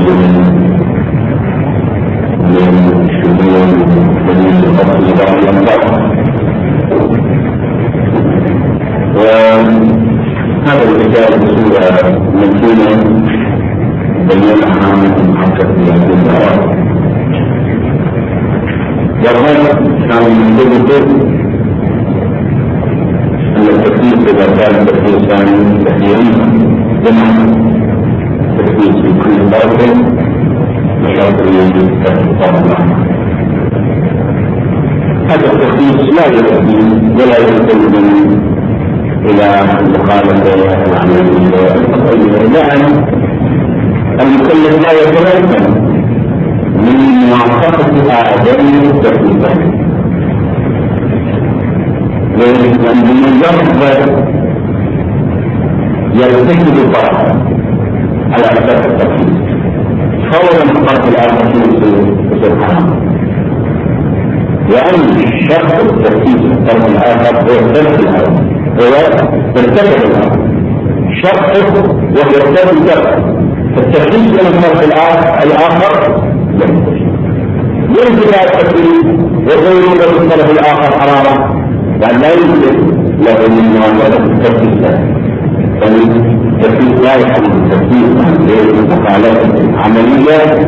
من الشمول من الفصل بعض الأنفاق. وهذا الكتاب بصورة ممكنة بينها محقق في هذه الآراء. والغرب كان من ضمن أن التكليف إذا كان تكليف ثاني كثيرا بمعنى تكليف في كل طرف بشرط التطبع. هذا التكليف لا يؤدي ولا يستلزم إلى مخالفة العملية القطعية، لأن المكلف لا يتمكن من موافقة هذين التكليفين، لأن بمجرد يرتكب الطرف على أساس التكليف فورا الطرف الآخر سبحانه، لأن شرط التكليف الطرف الآخر هو الطرف الأول، هو ترتكب الأمر شرطه ويرتكب الأمر، فالتكليف من الطرف الآخر يمكن التكليف وغيره من الطرف الآخر حرارة، يعني لا يمكن له من موافقة التكليف، فالتكليف لا يحل التكليف عن مخالفة عملية.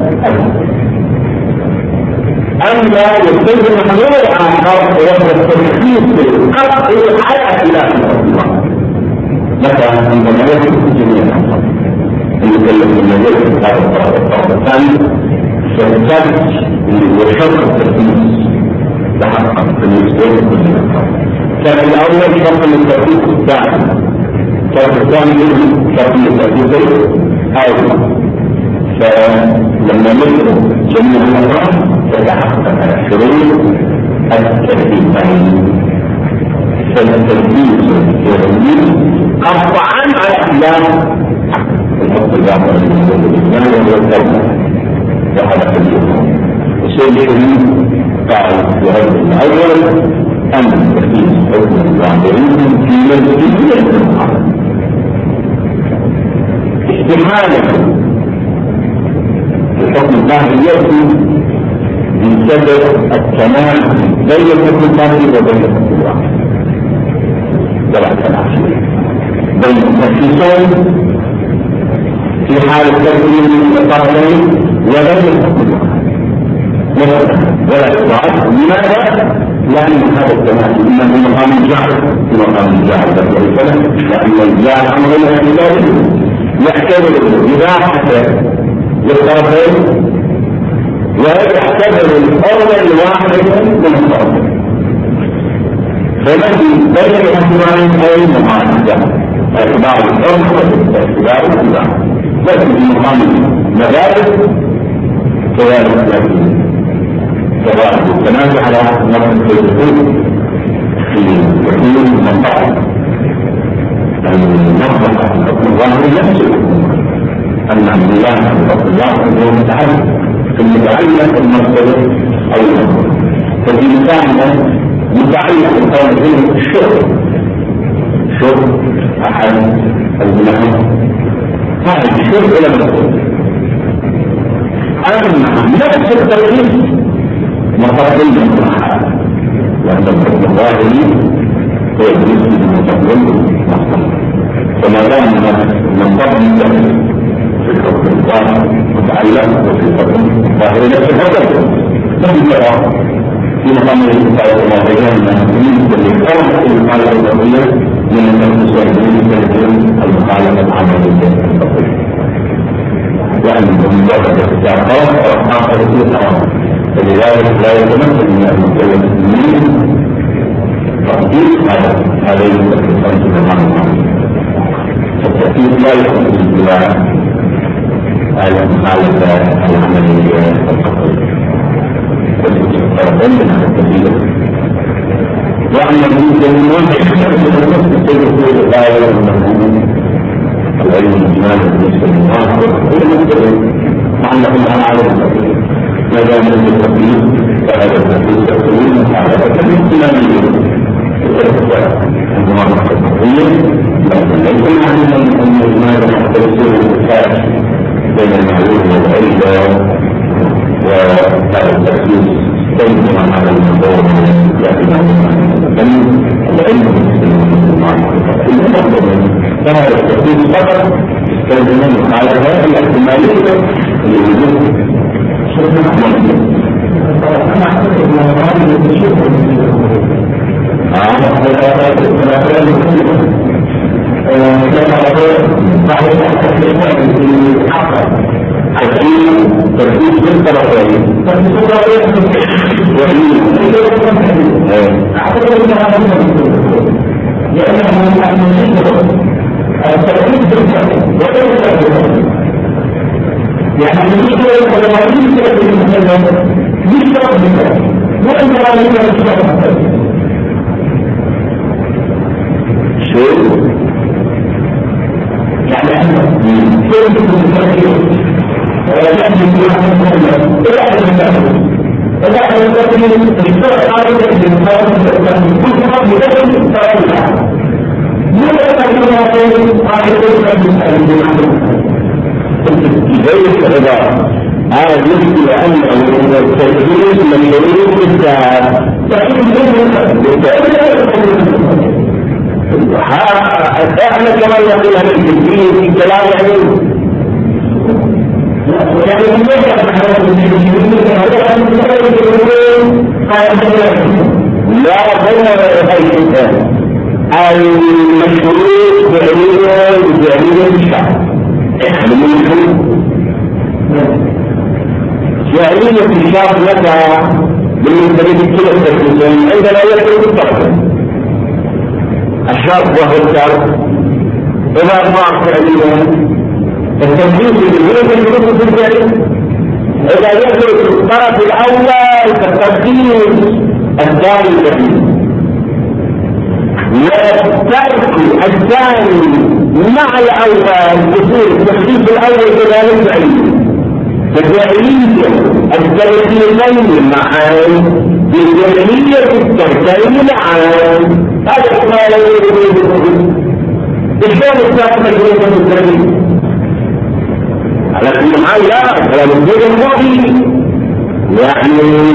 أما يستلزم حلول آخر وهو التكليف القطعي على خلاف الله، مثلا عندما يكون جميع الأمر المكلف بالنظر في هذا الطرف الثاني فالثالث وشرط التكليف تحقق بالنسبة لكل الأمر. كان الأول شرط التكليف الثاني، الشرط الثاني شرط التكليف أول، فلما نذكر جميع الأمر تتحقق شروط التكليفين، فالتكليف العلمي قطعا على خلاف الحق الواقع الإسلام والتوبة وهذا كله. الشيء الشريف قال في هذا الأول أن التكليف حكم الظاهرين في مجلس استحالة الحكم الظاهري يأتي بسبب التناقض بين الحكم الظاهري وبين الحكم الواقعي، ولا تناقض بين التكليفين في حال التكليف من الطرفين وبين الحكم الواقعي ولا تناقض. لماذا؟ لأن هذا التناقض إما في مقام الجعل في مقام الجعل لأن الجعل أمر الاعتبار يحتمل إباحة للطرفين ويعتبر الأول الواحد من الطرفين، فالذي بين الاحتمالين أي مقام اعتبار الأرض واعتبار الإباحة، لكن في مقام المدارس كذلك التنازع على نظر الدخول في حدود المنطقة النظر الحكم الظاهري نفسه أن عبد الله الحكم الظاهري هو متعلق في المتعلق المرتبط أو المرتبط، ففي مثالنا متعلق بالقول الشرب أحد الجناحين هذا الشرب إلى المرتبط. أما نفس التوحيد مقابل المصلحة، لأن الحكم الظاهري هو بالنسبة للمتقبل مصلحة، فما دام ننطق في الحكم الظاهري متعلق وفي الحكم الظاهري نفس الحكم نفس الكلام في مقام الاتفاق الظاهري بالنسبة للفرق في المخالفة الوضعية من التخصص بالنسبة للمخالفة العملية الوضعية، لأن مجرد اختيار فرق أو آخر في الحرام، فلذلك لا يتمكن من المكلف من تطبيق هذه التكليفات في المعنى. فالتكليف لا يكون بالاتباع المخالفة العملية الخطية والتطبيق من هذا التكليف. وأما بالنسبة للمنطق تجد الآية والمفهوم العلم الإجمالي بالنسبة للمنطق والمفهوم أنهم أعلى التكليف، ما دام التكليف فهذا التكليف يكون محاربة باهتمامية المناطق التقوية، لكن ليس معنى أن الإجمال حتى يصير الإنتاج بين المعلوم والعلة وهذا التركيز تنظر على الموضوع من العلم فهذا التركيز فقط تنظر على هذه الاحتمالية اللي يجب تركيز بالطرفين هذا يمكن أن التدريس مشروع بالذات احنا كمان نقول هذا التدريس في كلام لا بين الانسان المشروع فعليا الشعب فعليا الشعب لك بالنسبه لكل التركيزين عندما يكون بالطرف الشرط وهو الشرط إذا ضاع فعليا التنفيذ اللي يجب في الفعل إذا يدرك الطرف الأول فالتنفيذ الثاني الجديد والترك الثاني مع الأول يصير التنفيذ الأول كذلك فعليا فالفعلية التنفيذين معا بالفعلية التنفيذ معا هذا ما لا يريد الشيء الثاني مجرد التنفيذ على كل حال لا ولا بالجزء الماضي يعني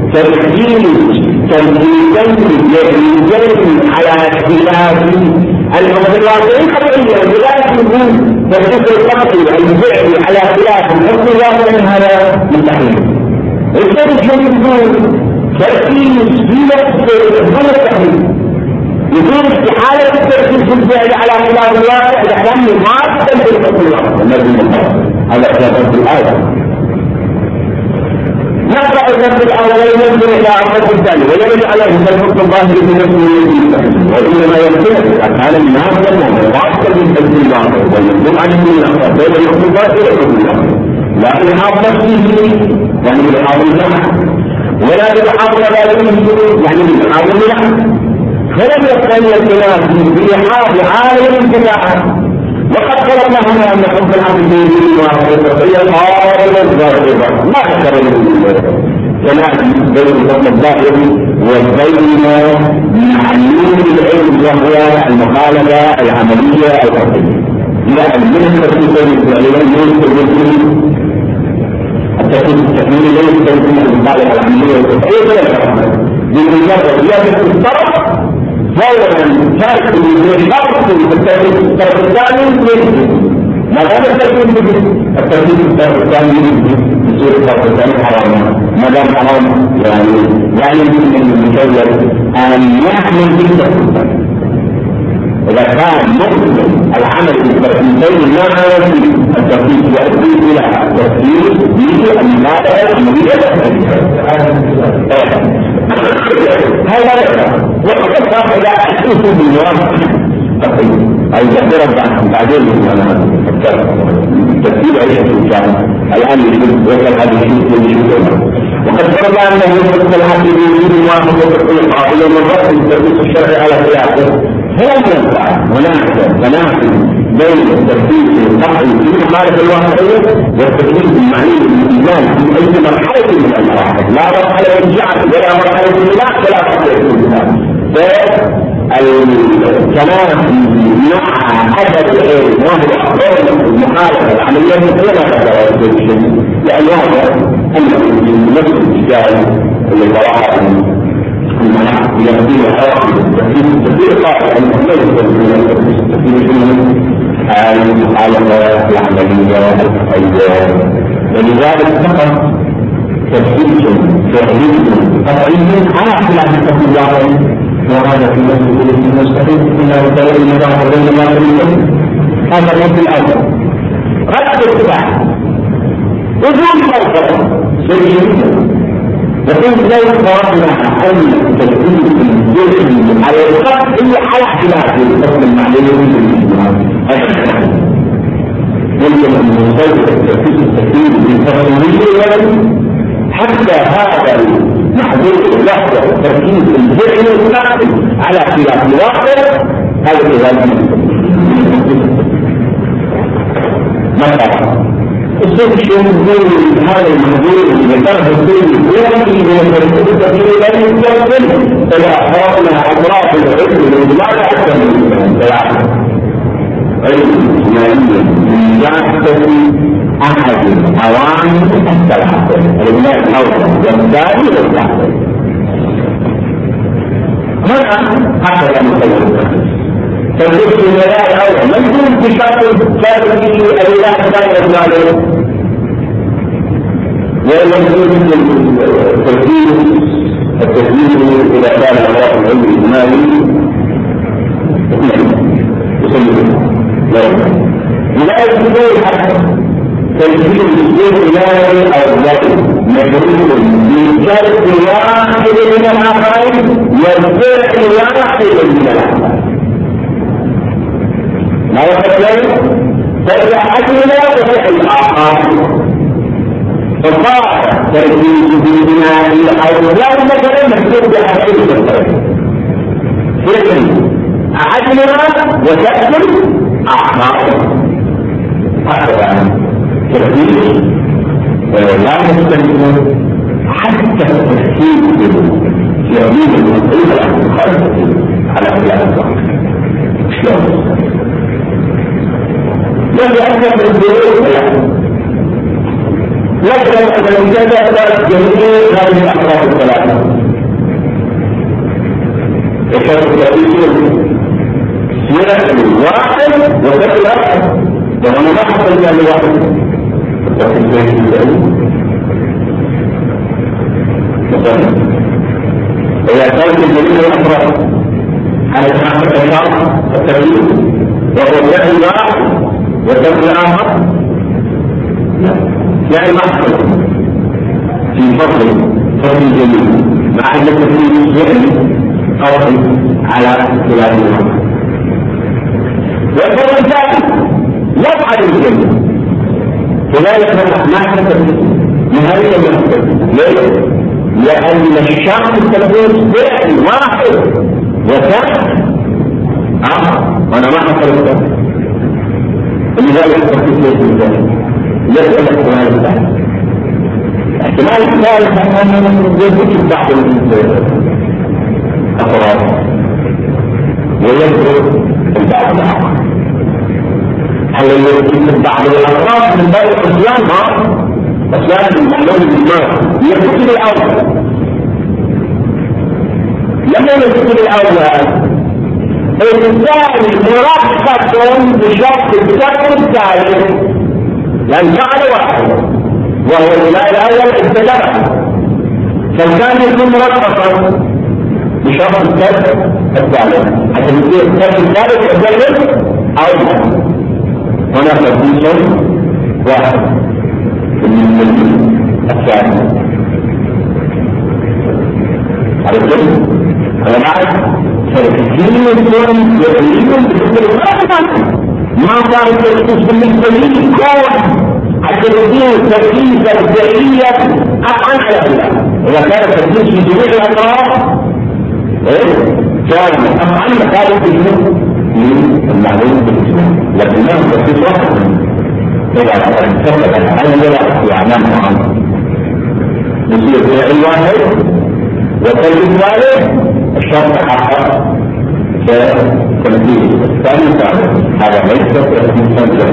تركيزين على اختلاف المتواضعين طبيعيا بلا يكون تركيز القطعي الفعلي على اختلاف الحكم الواقع من هذا مستحيل. الشيء يكون تركيز في نفس التحليل يكون استحالة التركيز في الفعل على خلاف الواقع لأنه ما تنتهي الحكم الواقع على أساس الآية. نقرأ النص الأولين ينظر إلى النص الثاني ويرد عليه الحكم الظاهر في نفسه وإنما يختلف أفعال الناس والمعاصر من حزب الباطل والمنظوم عن الله بين الحكم الظاهر والحكم الباطل لا بحاضر نفسه يعني بحاضر الجمع ولا بحاضر غيره يعني بحاضر الجمع فلم يكن الخلاف بحاضر عالم الجماعة وقد خلقنا هنا أن حب العبد هي قابلة الظاهرة ما ذكر كلام بين الحكم الظاهر وبين معلوم العلم وهو المخالفة العملية الفقهية. لا المنهج التكوين التكوين ليس المخالفة العملية الفقهية بمجرد زيادة الطرف فولا ترك لشرط الطرف الثاني يجب ما دام التكوين الطرف الثاني يصير الطرف الثاني حرام ما دام حرام يعني يمكن ان المسلم ان يحمل بالتكوين اذا كان ممكن العمل بالتكوين معا التكوين يؤدي الى تفسير به المبادئ العمليه هذا وقد صار الى اسس بالواقع أي تقدر بعدين تفسير عيشة الإنسان الآن يجب هذا الشيء وقد فرض أنه يمكن الحق بوجود واحد وتقول قابل من رفض التفسير الشرعي على خلافه فلم ينفع هناك تنافي بين التفسير القطعي في مخالفة الواقعية والتفسير المعني بالإيمان في أي مرحلة من المراحل لا مرحلة الجعل ولا مرحلة الإله ولا مرحلة الإله الكلام مع عدد العلم وهو المخالفه العمليه مثل لان واضح انه نفس الاشكال اللي طرحه المناعه يهديه التفكير قائل ان المخالفه العمليه الفقهيه ولذلك فقط تفكير فعلي قطعي على خلاف التفكير الواقعي وهذا في نفس المستقيم انه دليل مضاف بين الله والمسلم هذا الرد الاول. رد الاتباع وجود فرق سليم وكنت لو فرضنا ان تكليف الجسم على الخط هي على اختلاف الحكم المعلوم يمكن ان نسوي التكليف بالتفصيل حتى هذا المحدود اللحظه التركيز الذهني على اختلاف الواقع هذا كذلك مثلا السوشيال ميديا هذا الموضوع اللي كان في الدنيا من التفكير لا يمكن إذا أخذنا أطراف العلم لا يحتمل علم إسماعيلي من يحتفي أحد العوامل الثلاثة الإبناء الأول والثاني والثالث هنا هكذا نقول فالجزء الولاء الأول مجدود بشكل كافي الولاء الثاني والثالث ومجدود التكليف إذا كان الأطراف العلم الإجمالي لا يجوز حتى تجديد الدين الإلهي أو الذاتي مجرور بشرط واحد من الآخرين والفعل واحد من الآخرين ما يفعل فإذا أجل وفعل آخر فصار تجديد البناء أو لا مثلا مكتوب بحسب فعل أعدلها وتأكل أعمال هذا تركيز لا يستمر حتى التركيز في عموم المسؤول عن المخالفة على خلاف الظاهر شلون؟ الذي أكثر من الظروف لكن الإنسان جميع هذه الأطراف الثلاثة يشارك التأثير يأكل واحد وتأكل آخر وأنا ما حصل لأن واحد وفي البيت الثاني إذا كانت الجميع الأفراد على سماحة الشعب التغيير وهو تأكل واحد وتأكل آخر يعني ما حصل في فصل الجميع مع أن التغيير يأكل أو على خلاف الواقع والفرق الثاني يفعل الجميع كذلك ما حدث نهاية ليه؟ لأن الشخص التلفون فعل واحد وكان وأنا ما حصل الثاني لذلك التفكير ليس الثاني ليس الاحتمال الثاني الاحتمال الثالث أنه يمكن بعض الأطراف ويذكر البعض الآخر هل يمكن بعض الأطراف من باب الإسلام أسلام المعلوم بالمال يذكر الأول لما يذكر الأول الإنسان مرافقة بشخص الشخص الثالث لأن فعل واحد وهو الولاء الأول ابتدأ فالثاني يكون مرافقا بشرط الثالث الثالث حتى يصير الثالث يتجلد أو لا هناك تدريس واحد من الثاني عرفتم؟ أنا معك فالكثير يكون يدريهم بالنسبة ما صار التركيز بالنسبة لي كون حتى يدين تركيزا فعليا أفعل على الله إذا كان التركيز في جميع الأطراف كان أفعل مخالف المعلوم بالإسلام لكنه تركيز واحد إذا ثبت الأول في أعمال معينة يصير فعل واحد وكلمة واحد الشرط حقق تمثيل الثاني هذا ليس تمثيلا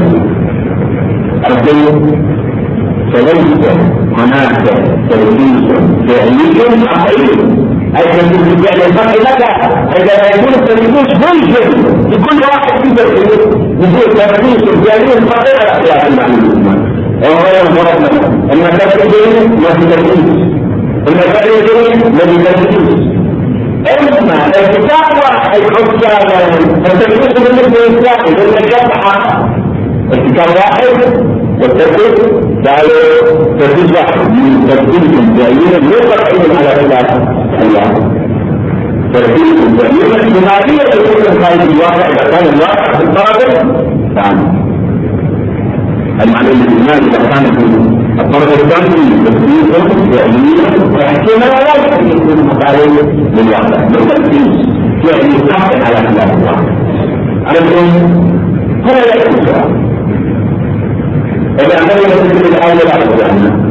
أقول فليس هناك تمثيل فعلي حقيقي أي تمثيل بالفعل الحقيقي لك عندما يكون التمثيل ملزم لكل واحد في يقول تمثيل فعلي حقيقي يا المعلومة وهو ينظر لك المكان ما في تمثيل المكان ما في تمثيل اما الكتاب واحد حكام التمثيل بالنسبه للانسان لان حق الكتاب واحد والترتيب قالوا ترتيب واحد من ترتيب جايين يوقع على خلاف الله ترتيب جايين اجتماعيه يكون خارج الواقع اذا كان الواقع في الطرف نعم المعنى الاجتماعي اذا كان في الطرف الثاني ترتيب جايين احتمال يكون مقارن للواقع بالترتيب يعني يحقق على خلاف الواقع عليكم هنا يكون سؤال إذا أنت يمكن الآن لا تفهم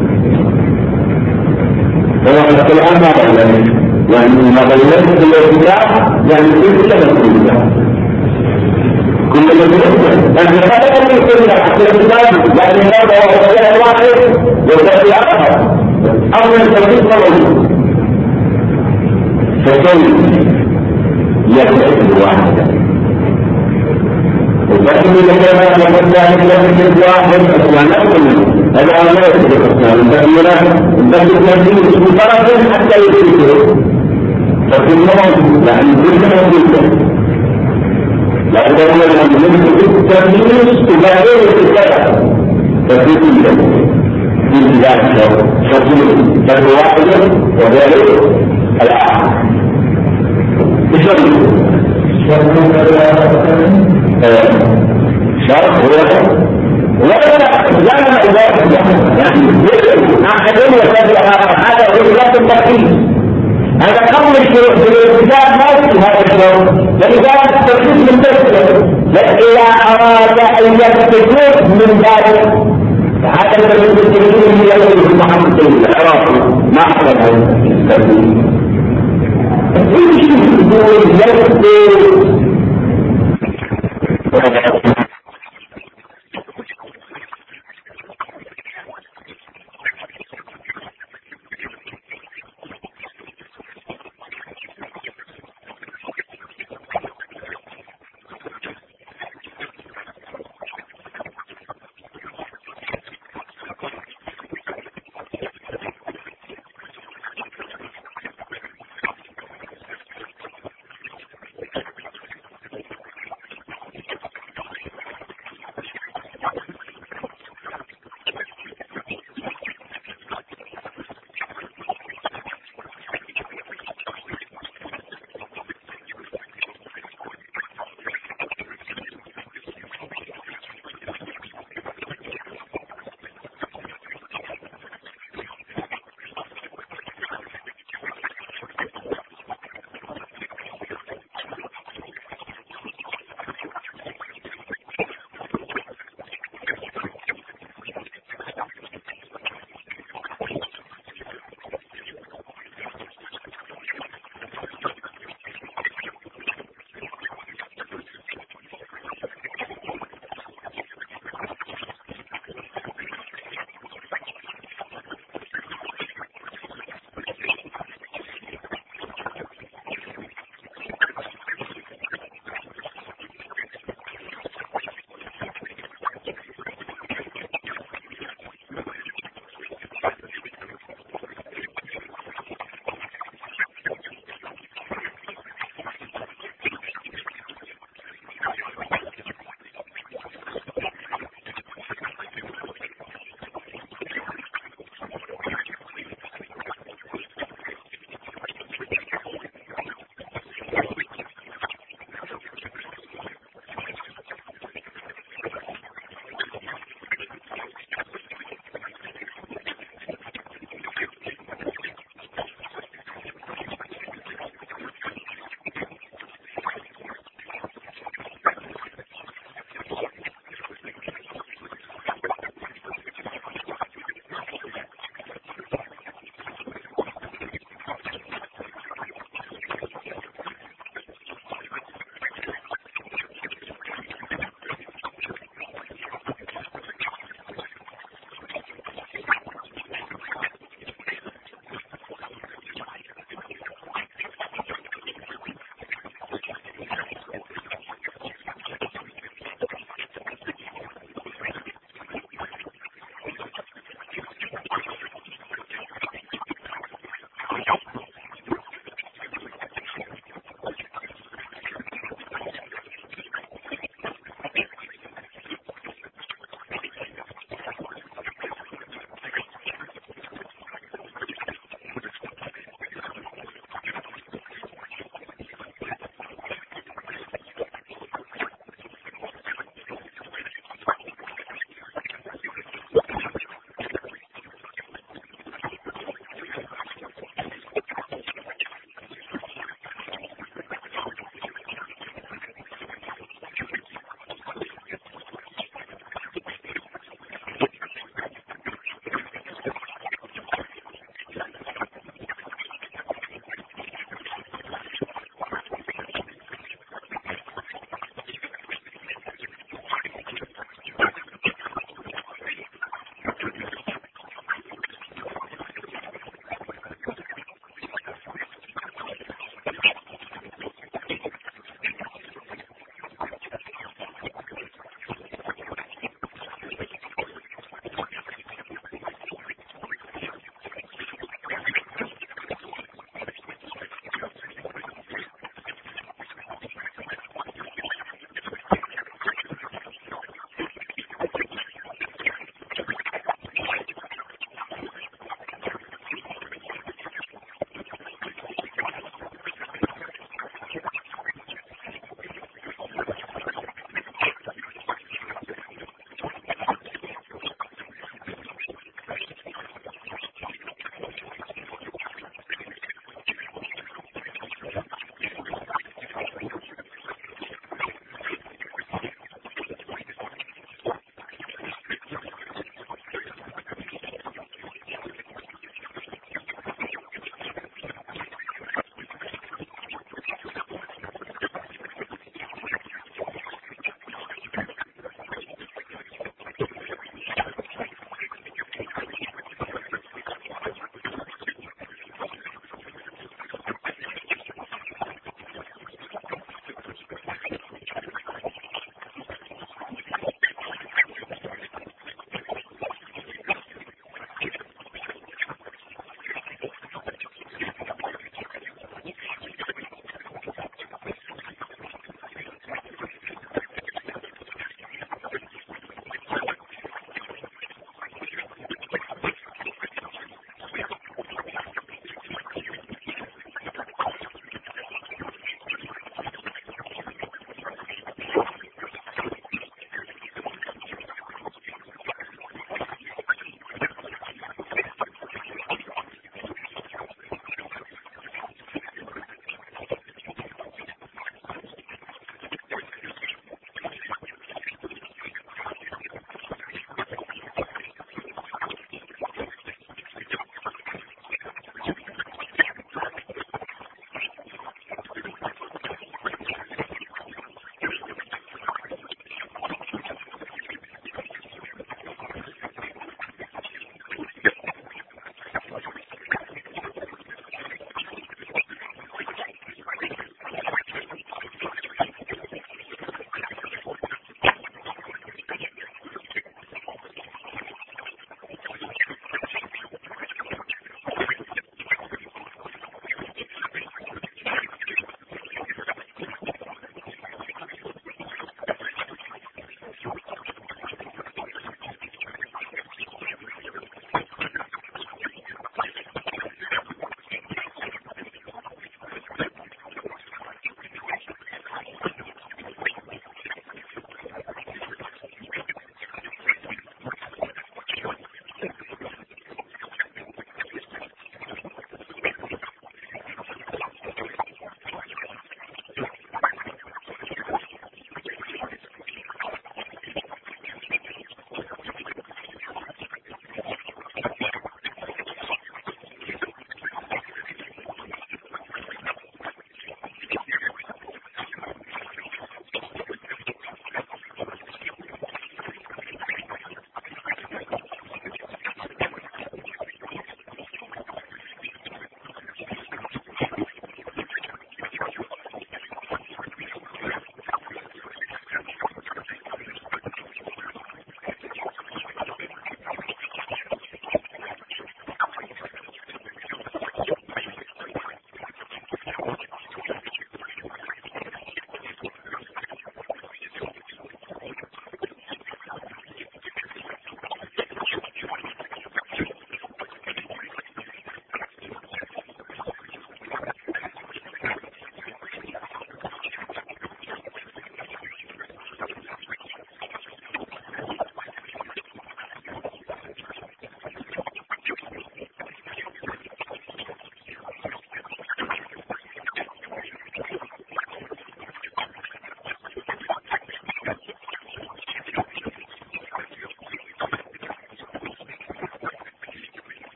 القرآن ما غير يعني ما غيرت في الكتاب يعني كل شيء في الكتاب كل شيء في الكتاب يعني هذا اللي يقول في الكتاب يعني هذا هو الشيء الواحد والذي آخر أول تفسير موجود فكيف يكتب الواحد لكن إذا كان يقول ذلك لكن واحد أسوأ هذا لا يصدق الإنسان التمثيل في طرف حتى يدركه فكل موجود يعني كل موجود لكن هو التمثيل تبادل الكتاب تفسير في ذلك تفسير بل واحد وذلك الآخر شرط هو ولا يعني أحدهم يسافر هذا هو لا التركيز هذا قبل الشروط بالابتداء ما في هذا الشروط لذلك التركيز من تسلم إذا أراد أن يستفيد من ذلك هذا التركيز من يقول محمد العراقي ما حصل هذا التركيز كل شيء يقول يستفيد